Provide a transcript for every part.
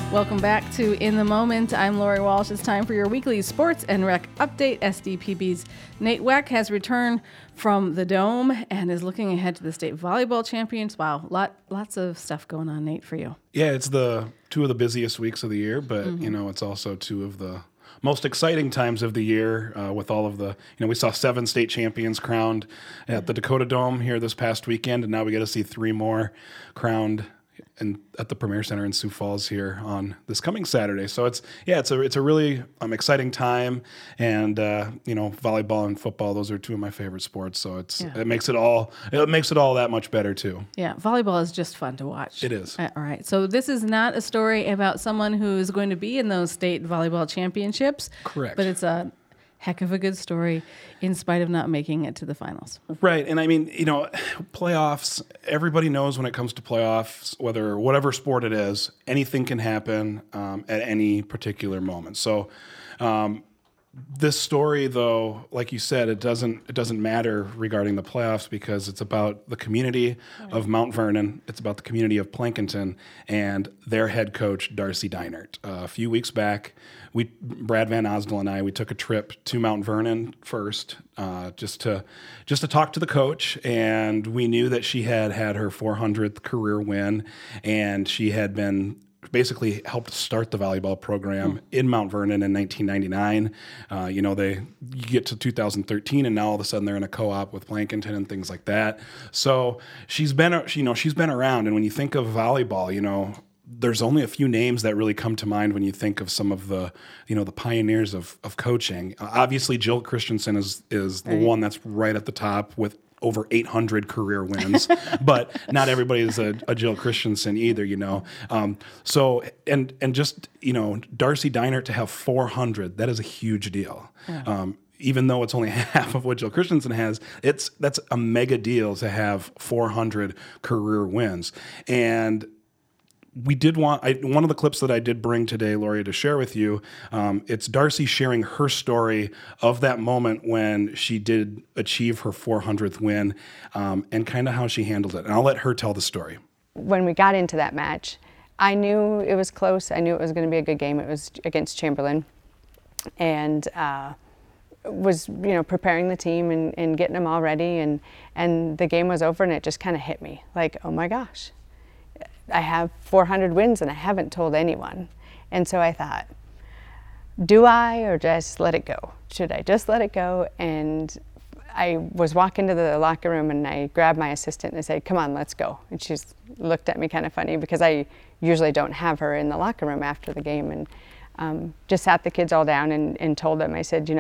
Welcome back to In the Moment. I'm Lori Walsh. It's time for your weekly sports and rec update. SDPB's Nate Weck has returned from the Dome and is looking ahead to the state volleyball champions. Wow, lots of stuff going on, Nate, for you. Yeah, it's the two of the busiest weeks of the year, but it's also two of the most exciting times of the year with all of the, we saw 7 state champions crowned at the Dakota Dome here this past weekend, and now we get to see 3 more crowned at the Premier Center in Sioux Falls here on this coming Saturday. So it's a really exciting time, and volleyball and football, those are two of my favorite sports. So it makes it all that much better too. Yeah, volleyball is just fun to watch. It is. All right. So this is not a story about someone who is going to be in those state volleyball championships. Correct. But it's a heck of a good story in spite of not making it to the finals. Right. And I mean, playoffs, everybody knows when it comes to playoffs, whatever sport it is, anything can happen at any particular moment. So this story, though, like you said, it doesn't matter regarding the playoffs because it's about the community of Mount Vernon. It's about the community of Plankinton and their head coach, Darcy Deinert. A few weeks back, Brad Van Osdell and I took a trip to Mount Vernon first, just to talk to the coach, and we knew that she had her 400th career win, and she had been basically helped start the volleyball program in Mount Vernon in 1999. You get to 2013, and now all of a sudden they're in a co-op with Plankinton and things like that. So she's been around, and when you think of volleyball, there's only a few names that really come to mind when you think of some of the, the pioneers of coaching. Obviously, Jill Christensen is the one that's right at the top with over 800 career wins, but not everybody is a Jill Christensen either, So, and just, Darcy Deinert to have 400, that is a huge deal. Yeah. Even though it's only half of what Jill Christensen has, that's a mega deal to have 400 career wins. And one of the clips that I did bring today, Lori, to share with you, it's Darcy sharing her story of that moment when she did achieve her 400th win, and kind of how she handled it. And I'll let her tell the story. When we got into that match, I knew it was close. I knew it was going to be a good game. It was against Chamberlain, and was preparing the team and getting them all ready, and the game was over, and it just kind of hit me like, oh my gosh. I have 400 wins and I haven't told anyone. And so I thought, do I or just let it go? Should I just let it go? And I was walking to the locker room and I grabbed my assistant and I said, come on, let's go. And she's looked at me kind of funny because I usually don't have her in the locker room after the game, and just sat the kids all down and told them, I said,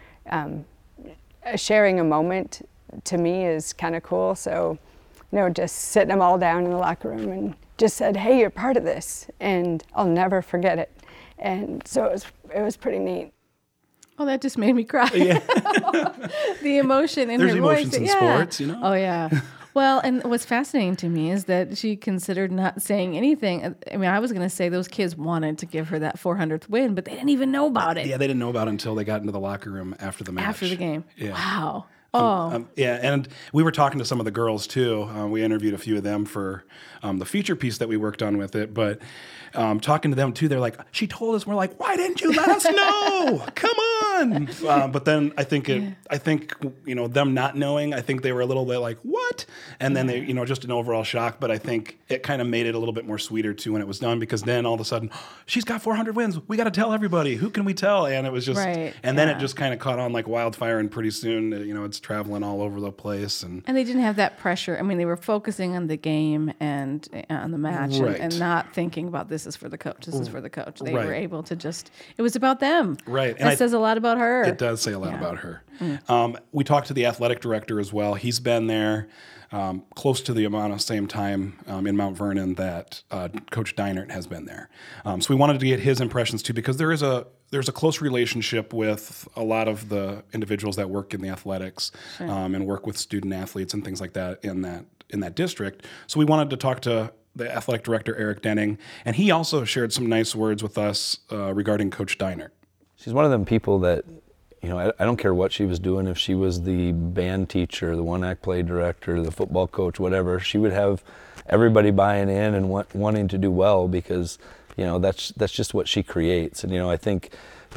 sharing a moment to me is kind of cool. So, just sitting them all down in the locker room and just said, hey, you're part of this, and I'll never forget it. And so it was pretty neat. Oh, that just made me cry. Yeah. The emotion in There's her voice. There's emotions in sports, Oh, yeah. Well, and what's fascinating to me is that she considered not saying anything. I mean, I was going to say those kids wanted to give her that 400th win, but they didn't even know about it. Yeah, they didn't know about it until they got into the locker room after the match. After the game. Yeah. Wow. And we were talking to some of the girls too. We interviewed a few of them for the feature piece that we worked on with it. But talking to them too, they're like, she told us. We're like, why didn't you let us know? Come on. But then I think them not knowing, I think they were a little bit like, what? And then they, just an overall shock. But I think it kind of made it a little bit more sweeter too when it was done, because then all of a sudden, she's got 400 wins. We got to tell everybody. Who can we tell? And it was just, and then it just kind of caught on like wildfire. And pretty soon, it's traveling all over the place. And they didn't have that pressure. I mean, they were focusing on the game and on the match, and not thinking about this is for the coach. This is for the coach. They were able to it was about them. Right. And that says a lot about her. It does say a lot about her. We talked to the athletic director as well. He's been there close to the amount of same time in Mount Vernon that Coach Deinert has been there. So we wanted to get his impressions too, because there's a close relationship with a lot of the individuals that work in the athletics and work with student athletes and things like that in that district. So we wanted to talk to the athletic director, Eric Denning, and he also shared some nice words with us regarding Coach Deinert. She's one of them people that, I don't care what she was doing. If she was the band teacher, the one-act play director, the football coach, whatever, she would have everybody buying in and wanting to do well, because that's just what she creates. And I think,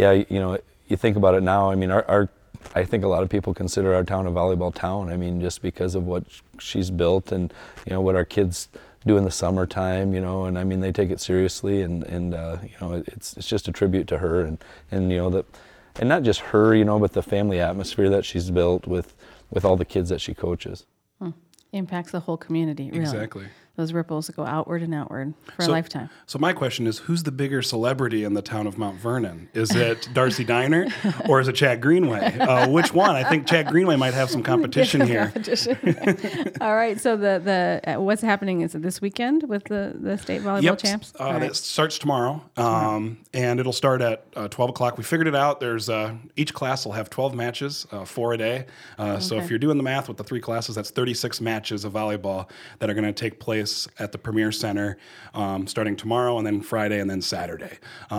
you think about it now. I mean, I think a lot of people consider our town a volleyball town. I mean, just because of what she's built and what our kids do in the summertime. And I mean, they take it seriously, and it's just a tribute to her, and and not just her, but the family atmosphere that she's built with all the kids that she coaches. Impacts the whole community, really. Exactly. Those ripples go outward and outward for a lifetime. So my question is, who's the bigger celebrity in the town of Mount Vernon? Is it Darcy Diner or is it Chad Greenway? Which one? I think Chad Greenway might have some competition here. All right. So the what's happening is it this weekend with the state volleyball champs? It starts tomorrow, and it'll start at 12 o'clock. We figured it out. There's each class will have 12 matches, 4 a day. So if you're doing the math with the 3 classes, that's 36 matches of volleyball that are going to take place at the Premier Center starting tomorrow, and then Friday, and then Saturday,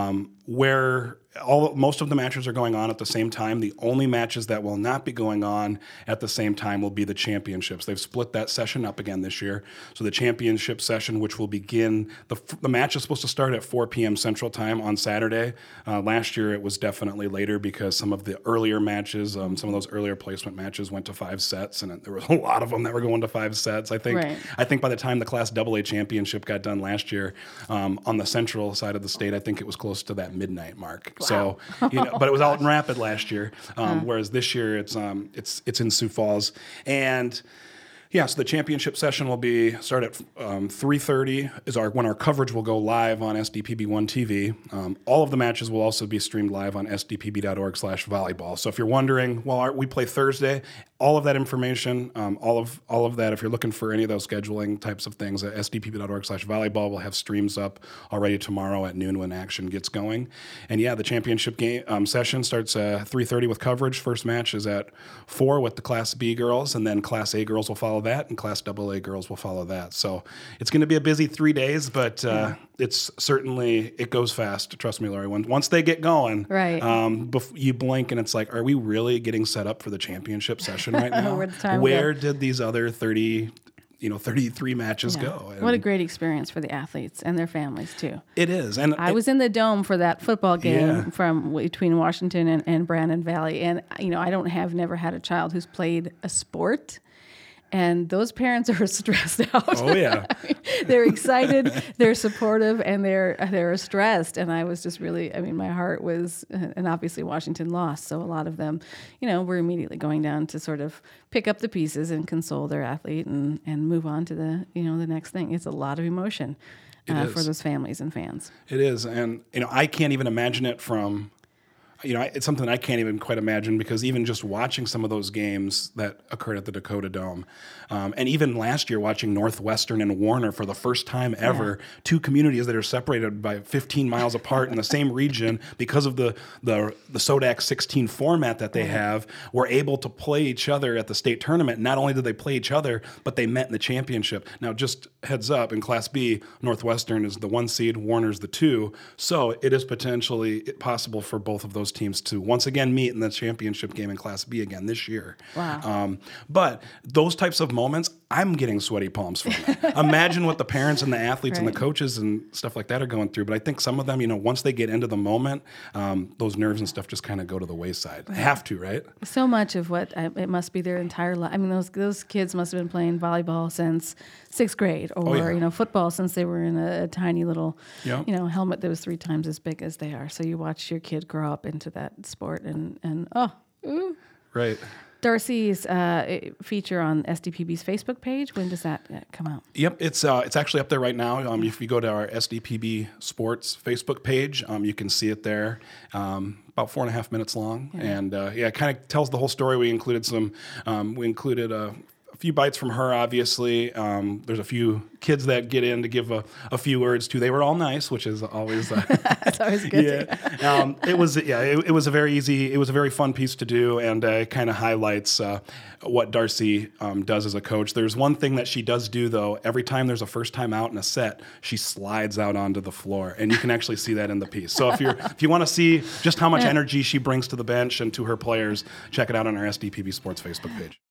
where most of the matches are going on at the same time. The only matches that will not be going on at the same time will be the championships. They've split that session up again this year. So the championship session, which will begin, the match is supposed to start at 4 p.m. Central Time on Saturday. Last year it was definitely later because some of the earlier matches, some of those earlier placement matches went to 5 sets, and there was a lot of them that were going to 5 sets. I think by the time the Class AA championship got done last year, on the central side of the state, I think it was close to that midnight mark. Wow. So, but it was out in Rapid last year, whereas this year it's in Sioux Falls. And so the championship session will start at 3:30 is when our coverage will go live on SDPB1 TV. All of the matches will also be streamed live on sdpb.org/volleyball. So if you're wondering, we play Thursday. All of that information, all of that, if you're looking for any of those scheduling types of things, at sdpb.org/volleyball will have streams up already tomorrow at noon when action gets going. And the championship game session starts at 3:30 with coverage. First match is at 4 with the Class B girls, and then Class A girls will follow that, and Class AA girls will follow that. So it's going to be a busy 3 days, but it's certainly, it goes fast. Trust me, Lori. Once they get going, you blink and it's like, are we really getting set up for the championship session right now? Where did these other 33 matches go? And what a great experience for the athletes and their families too. It is. And I was in the Dome for that football game from between Washington and Brandon Valley, and I never had a child who's played a sport. And those parents are stressed out. Oh, yeah. They're excited, they're supportive, and they're stressed. And I was just really, my heart was, and obviously Washington lost. So a lot of them, were immediately going down to sort of pick up the pieces and console their athlete and move on to the next thing. It's a lot of emotion for those families and fans. It is. And, I can't even imagine it from... it's something I can't even quite imagine, because even just watching some of those games that occurred at the Dakota Dome, and even last year watching Northwestern and Warner for the first time ever, 2 communities that are separated by 15 miles apart in the same region because of the SODAC 16 format that they have, were able to play each other at the state tournament. Not only did they play each other, but they met in the championship. Now, just heads up, in Class B, Northwestern is the 1 seed, Warner's the 2, so it is potentially possible for both of those teams to once again meet in the championship game in Class B again this year. Wow. But those types of moments, I'm getting sweaty palms from it. Imagine what the parents and the athletes and the coaches and stuff like that are going through. But I think some of them, once they get into the moment, those nerves and stuff just kind of go to the wayside. They have to, right? So much of what it must be their entire life. Those kids must have been playing volleyball since 6th grade, or football since they were in a tiny little helmet that was 3 times as big as they are. So you watch your kid grow up into that sport right. Darcy's feature on SDPB's Facebook page, when does that come out? Yep, it's actually up there right now. If you go to our SDPB Sports Facebook page, you can see it there. About 4.5 minutes long, and it kind of tells the whole story. We included a few bites from her, obviously. There's a few kids that get in to give a few words too. They were all nice, which is always that's always good. It was a very fun piece to do, and it kind of highlights what Darcy does as a coach. There's one thing that she does do though. Every time there's a first time out in a set, she slides out onto the floor, and you can actually see that in the piece. So if you want to see just how much energy she brings to the bench and to her players, check it out on our SDPB Sports Facebook page.